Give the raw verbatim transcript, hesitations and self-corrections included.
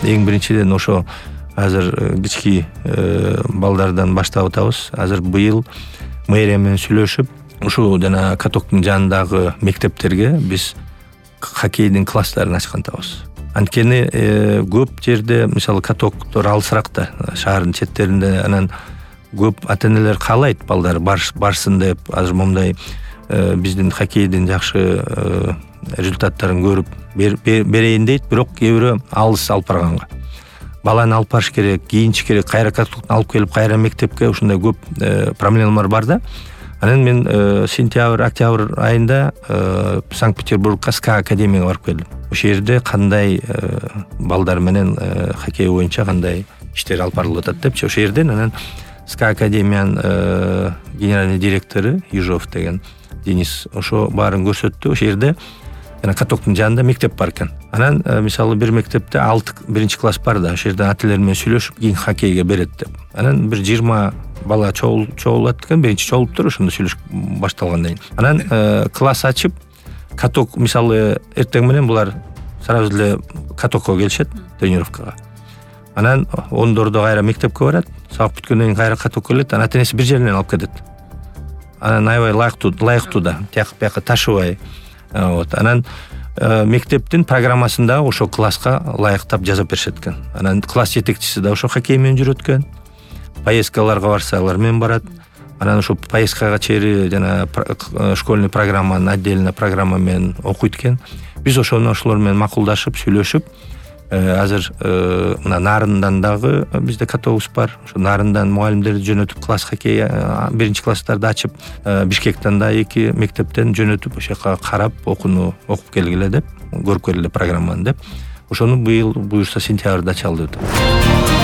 эң биринчиден ошо азыр кички балдардан баштап атабыз. Азыр быйыл мэрия менен сүйлөшүп, ушул жана катоктун жанындагы мектептерге биз хоккейдин класстарын ачкантабыз. Анткени көп жерде мисалы катоктор алысыракта, шаардын четтеринде, анан көп ата-энелер каалайт балдар барсын деп. Азыр момундай биздин хоккейдин жакшы результаттарын көрүп берейин дейт, бирок кээ бирөө алыс алып барганга. Баланы алып барыш керек, кийинчи керек, кайра катоктун алып келип кайра мектепке, ушундай көп проблемалар бар да. Анан мен сентябрь, октябрь айында Санкт-Петербургка СКА академияга барып келдим. Ошол жерде кандай балдар менен хоккей боюнча кандай иштер алып барылып атат депчи. Ошол жерден анан СКА академиянын генеральный директору Ежов деген Денис ошо баарын көрсөттү. Ошол жерде жана катоктун жанында мектеп бар экен. Анан мисалы бир мектепте алты биринчи класс бар да, ошол жерде ата-энелер менен сүйлөшүп кийин хоккейге берет деп. Анан бир жыйырма бала чогулат экен, биринчи чогулуптур ошондо сүйлөшүп башталгандан кийин. Анан класс ачып, каток мисалы эртең менен булар сразу эле катокко келишет, тренировкага. Анан ондордо кайра мектепке барат, сабак бүткөндөн кийин кайра катокко келет, анан ата-энеси бир жеринен алып кетет. Анан аябай ылайыктуу, ылайыктуу да, тияк бияка ташыбай. Вот. Анан мектептин программасында ошо класска ылайыктап жазып беришет экен. Анан класс жетекчиси да ошо хоккей менен жүрөт экен. Поездкаларга барса, алар менен барат. Анан ошо поездкага чейин жана школьный программаны отдельно программа менен окуйт экен. Биз ошону ошолор менен макулдашып, сүйлөшүп, азыр мына Нарындан дагы бизде катогубуз бар. Ошо Нарындан мугалимдерди жөнөтүп класс хоккей биринчи класстарды ачып, Бишкектен да эки мектептен жөнөтүп, ошол жака карап, окууну окуп келгиле деп, көрүп келгиле программаны деп. Ошону быйыл буюрса сентябрда ачалы деп атат.